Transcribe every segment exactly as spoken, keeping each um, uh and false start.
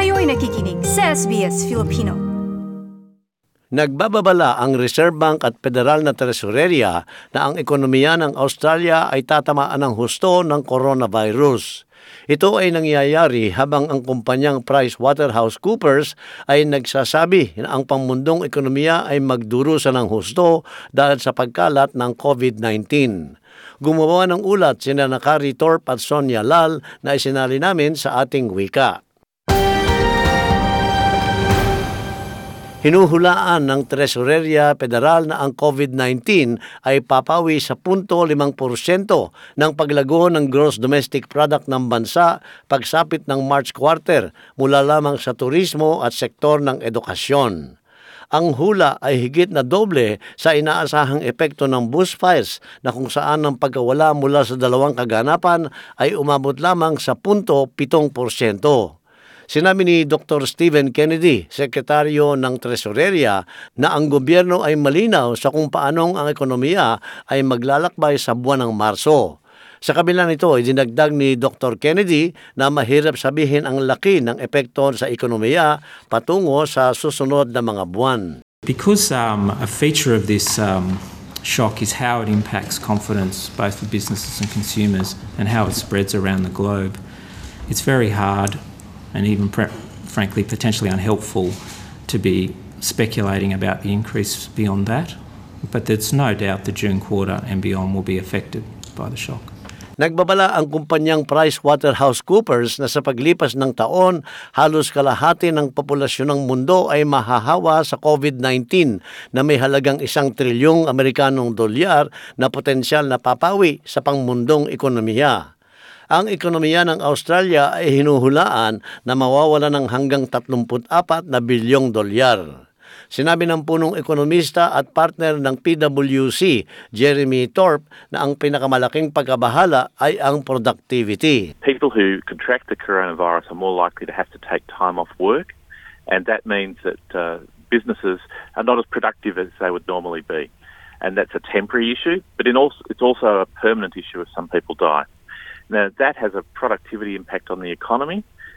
Kayo'y nakikinig sa S B S Filipino. Nagbababala ang Reserve Bank at Federal na Tresoreria na ang ekonomiya ng Australia ay tatamaan ng husto ng coronavirus. Ito ay nangyayari habang ang kumpanyang PricewaterhouseCoopers ay nagsasabi na ang pangmundong ekonomiya ay magdurusa ng husto dahil sa pagkalat ng COVID nineteen. Gumawa ng ulat sina Nakari Thorpe at Sonia Lal na isinali namin sa ating wika. Hinuhulaan ng Tresoreria Federal na ang COVID nineteen ay papawi sa zero point lima porsyento ng paglago ng gross domestic product ng bansa pagsapit ng March quarter mula lamang sa turismo at sektor ng edukasyon. Ang hula ay higit na doble sa inaasahang epekto ng bushfires na kung saan ang pagkawala mula sa dalawang kaganapan ay umabot lamang sa zero point seven porsyento. Sinabi ni Doctor Stephen Kennedy, Sekretaryo ng Tresoreria, na ang gobyerno ay malinaw sa kung paanong ang ekonomiya ay maglalakbay sa buwan ng Marso. Sa kabila nito, idinagdag ni Doctor Kennedy na mahirap sabihin ang laki ng epekto sa ekonomiya patungo sa susunod na mga buwan. Because um, a feature of this um, shock is how it impacts confidence both for businesses and consumers and how it spreads around the globe, it's very hard and even, pre- frankly, potentially unhelpful to be speculating about the increase beyond that. But there's no doubt the June quarter and beyond will be affected by the shock. Nagbabala ang kumpanyang PricewaterhouseCoopers na sa paglipas ng taon, halos kalahati ng populasyon ng mundo ay mahahawa sa COVID nineteen na may halagang isang trilyong Amerikanong dolyar na potensyal na papawi sa pangmundong ekonomiya. Ang ekonomiya ng Australia ay hinuhulaan na mawawala ng hanggang tatlumput-apat na bilyong dolyar. Sinabi ng punong ekonomista at partner ng P W C, Jeremy Thorpe, na ang pinakamalaking pagkabahala ay ang productivity. People who contract the coronavirus are more likely to have to take time off work, and that means that uh, businesses are not as productive as they would normally be. And that's a temporary issue, but in also, it's also a permanent issue if some people die. Now, that has a productivity impact on the economy,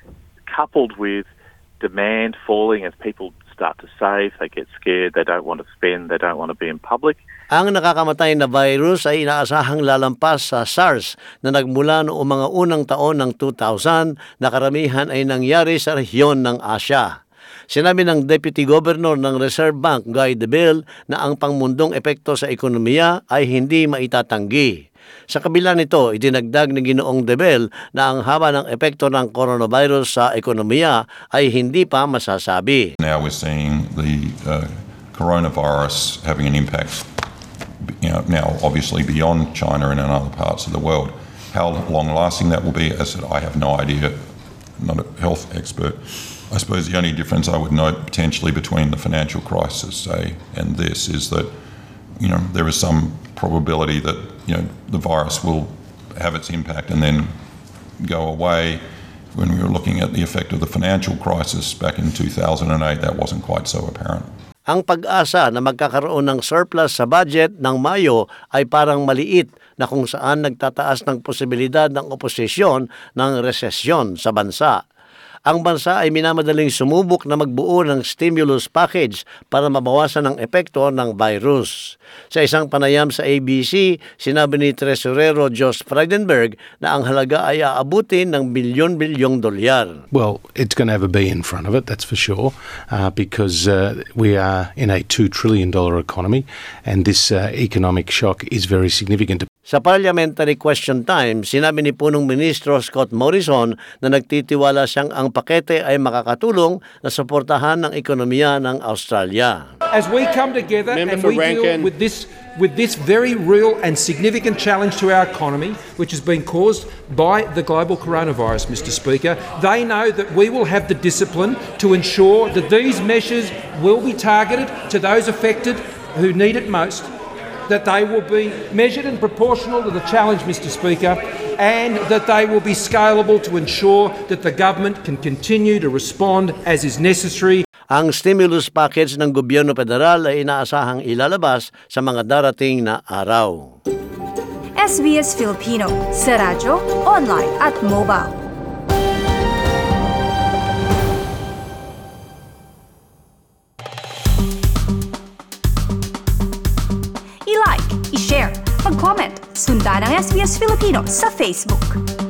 coupled with demand falling as people start to save, they get scared, they don't want to spend, they don't want to be in public. Ang nakakamatay na virus ay inaasahang lalampas sa SARS na nagmula noong mga unang taon ng two thousand na karamihan ay nangyari sa rehiyon ng Asia. Sinabi ng Deputy Governor ng Reserve Bank, Guy Debelle, na ang pangmundong epekto sa ekonomiya ay hindi maitatanggi. Sa kabila nito, idinagdag ni Ginoong Debelle na ang haba ng epekto ng coronavirus sa ekonomiya ay hindi pa masasabi. Now we're seeing the uh, coronavirus having an impact, you know, now obviously beyond China and in other parts of the world. How long-lasting that will be, as I said, I have no idea. I'm not a health expert. I suppose the only difference I would note potentially between the financial crisis, say, and this is that, you know, there is some probability that, you know, the virus will have its impact and then go away. When we were looking at the effect of the financial crisis back in two thousand eight, that wasn't quite so apparent. Ang pag-asa na magkakaroon ng surplus sa budget ng Mayo ay parang maliit na kung saan nagtataas ng posibilidad ng oposisyon ng resesyon sa bansa. Ang bansa ay minamadaling sumubok na magbuo ng stimulus package para mabawasan ang epekto ng virus. Sa isang panayam sa A B C, sinabi ni Tresorero Josh Frydenberg na ang halaga ay aabutin ng bilyon-bilyong dolyar. Well, it's going to have a B in front of it, that's for sure, uh, because uh, we are in a two trillion dollars economy and this uh, economic shock is very significant. Sa Parliamentary Question Time, sinabi ni Punong Ministro Scott Morrison na nagtitiwala siyang ang pakete ay makakatulong na suportahan ng ekonomiya ng Australia. As we come together Member and we Rankin. deal with this with this very real and significant challenge to our economy, which has been caused by the global coronavirus, Mister Speaker, they know that we will have the discipline to ensure that these measures will be targeted to those affected who need it most, that they will be measured and proportional to the challenge, Mister Speaker, and that they will be scalable to ensure that the government can continue to respond as is necessary. Ang stimulus package ng gobyerno federal ay inaasahang ilalabas sa mga darating na araw. S B S Filipino sa radyo, online at mobile. mag-comment. Sundan ang S B S Filipino sa Facebook.